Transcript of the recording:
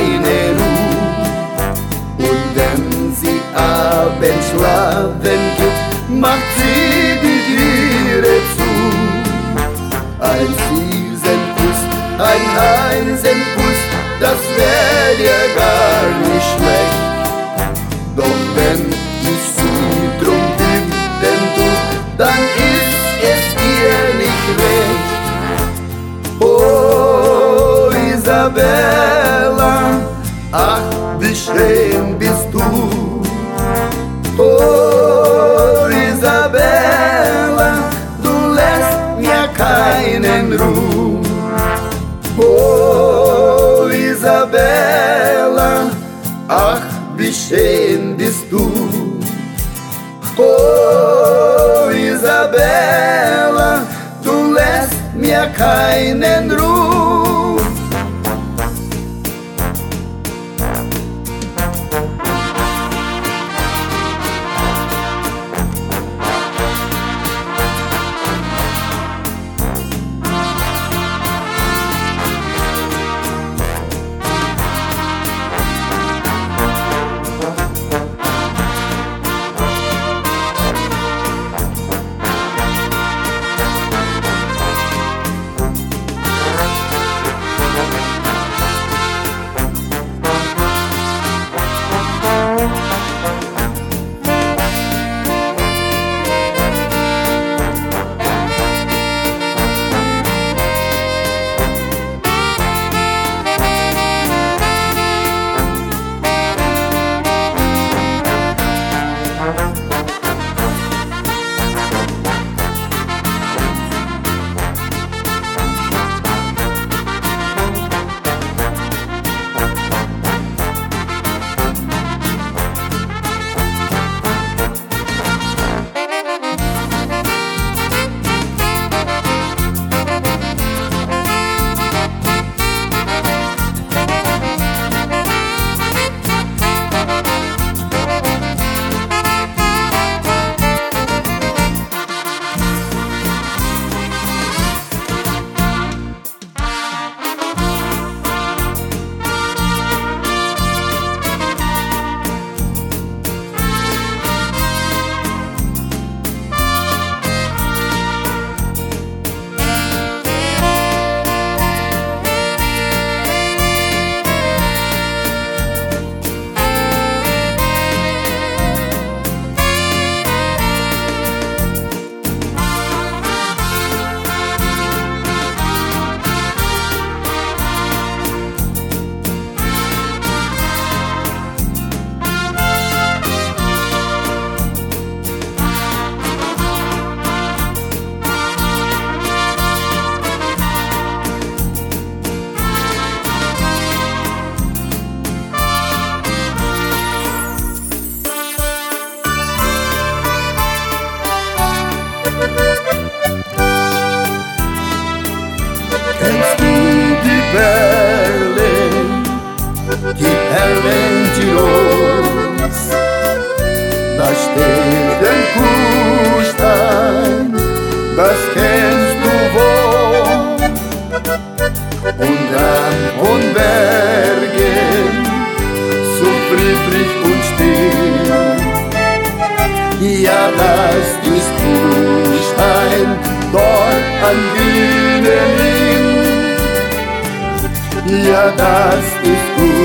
keine Ruhe. Und wenn sie abends schlafen geht, macht sie die Türe zu. Ein süßen Kuss, ein heißen Kuss, das wär dir gar nicht schlecht. Doch wenn ich sie drum bitten tu, dann ist es ihr nicht recht. Oh Isabella, ach wie schön bist du. Oh Isabella, du lässt mir keinen Ruhe. Oh Isabella, ach wie schön bist du. Oh Isabella, du lässt mir keinen Ruhe. Kennst du die Perle, die Perlen Tirols? Da steht ein Kuhstein, das kennst du wohl. Und an von Bergen, so friedlich und still. Ja, das ist Kuhstein, dort an Wiener hin. Ja, das ist gut.